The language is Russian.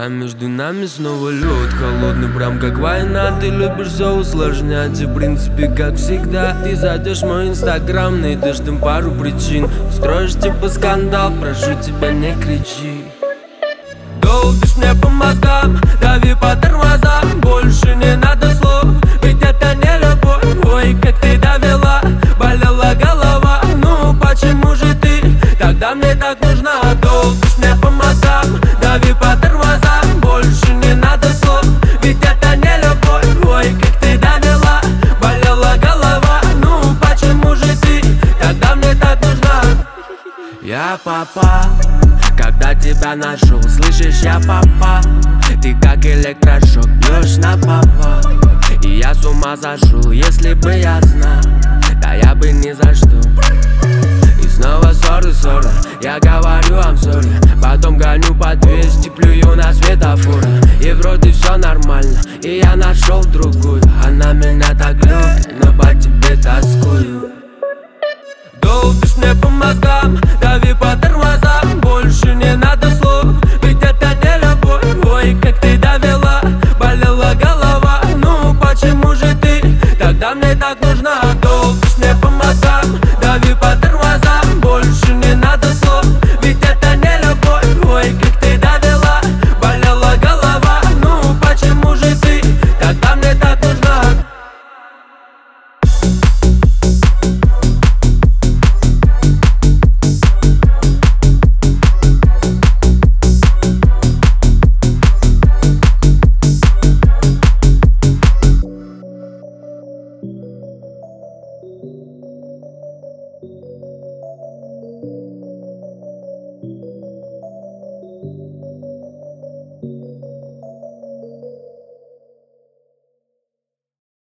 А между нами снова лед холодный, прям как война. Ты любишь все усложнять, и в принципе как всегда. Ты зайдешь в мой инстаграм, найдешь там пару причин, устроишь типа скандал, прошу тебя не кричи. Долбишь мне по мозгам, дави по тормозам, больше не надо слов, ведь это не любовь. Ой, как ты довела, болела голова, ну почему же ты тогда мне так нужна? Долбишь мне по мозгам, дави по тормозам, больше не надо слов, ведь это не любовь. Ой, как ты довела, болела голова, ну почему же ты тогда мне так нужна? Я попал, когда тебя нашел, слышишь, я попал. Ты как электрошок, бьешь на повал. И я с ума сошел, если бы я знал, да я бы ни за что. И снова ссоры, я говорю I'm sorry. Потом гоню по 200, плюю на светофоры. И вроде все нормально, и я нашел другую. Она меня так любит, но по тебе тоскую. Долбишь мне по мозгам, дави по тормозам,